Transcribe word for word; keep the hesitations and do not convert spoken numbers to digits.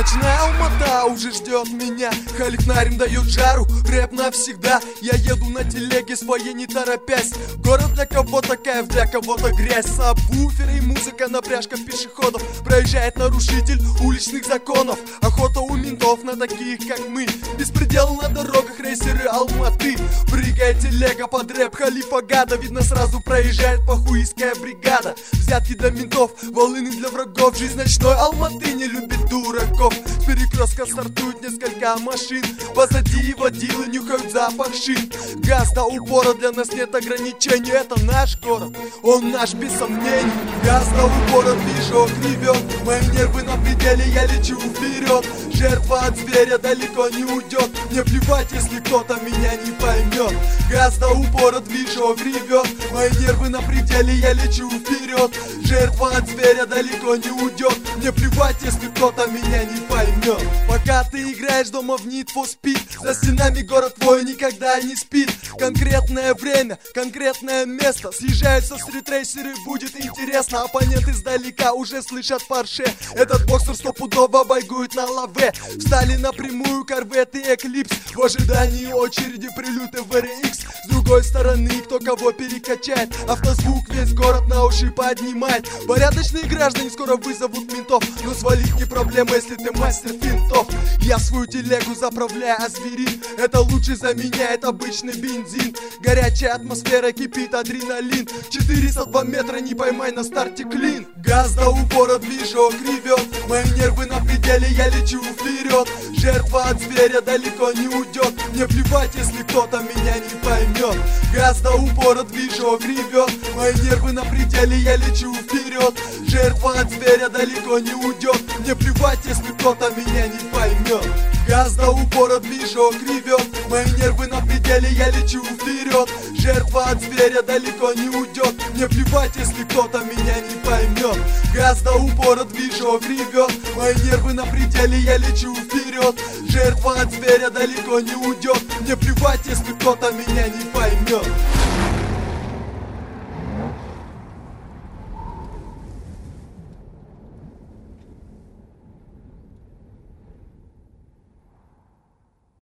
Ночная Алмата уже ждет меня. Халифнарим дает жару, рэп навсегда. Я еду на телеге своей, не торопясь. Город для кого-то кайф, для кого-то грязь. Сабвуферы и музыка, напряжка пешеходов. Проезжает нарушитель уличных законов. Охота у ментов на таких, как мы. Беспредел на дорогах, рейсеры Алматы. Прыгает телега под рэп Халифа Гада. Видно, сразу проезжает похуистская бригада. Взятки для ментов, волыны для врагов. Жизнь ночной Алматы не любит дураков. С перекрестка стартуют несколько машин. Позади водилы нюхают запах шин. Газ до упора, для нас нет ограничений. Это наш город, он наш без сомнений. Газ до упора, движок ревет. Мои нервы на пределе, я лечу вперед. Жертва от зверя далеко не уйдет. Мне плевать, если кто-то меня не поймет. Газ до упора, движок ревет. Мои нервы на пределе, я лечу вперед. Жертва от зверя далеко не уйдет. Мне плевать, если кто-то меня не поймет. Пока ты играешь дома в Need for Speed, за стенами город твой никогда не спит. Конкретное время, конкретное место. Съезжаются стритрейсеры, будет интересно. Оппоненты издалека уже слышат Порше. Этот боксер стопудово байгует на лаве. Встали напрямую корветы Эклипс. В ожидании очереди прилеты в эр икс. С другой стороны, кто кого перекачает. Автозвук весь город на уши поднимает. Порядочные граждане скоро вызовут ментов. Но свалить не проблема, если ты мастер финтов. Я свою телегу заправляю, а зверин это лучше заменяет обычный бензин. Горячая атмосфера, кипит адреналин. Четыреста два метра, не поймай на старте клин. Газ до упора, движок ревет. Мои нервы на пределе, я лечу вперед. Жертва от зверя далеко не уйдет. Мне плевать, если кто-то меня не поймет. Газ до упора, движок ревет. Мои нервы на пределе, я лечу вперед. Жертва от зверя далеко не уйдет. Мне плевать, если кто-то меня не поймет. Газ до упора, движок ревет. Мои нервы на пределе, я лечу вперед. Жертва от зверя далеко не уйдет. Мне плевать, если кто-то меня не поймет. Газ до упора, движок ревет. Мои нервы на пределе, я лечу вперед. Жертва от зверя далеко не уйдет. Мне плевать, если кто-то меня не поймет.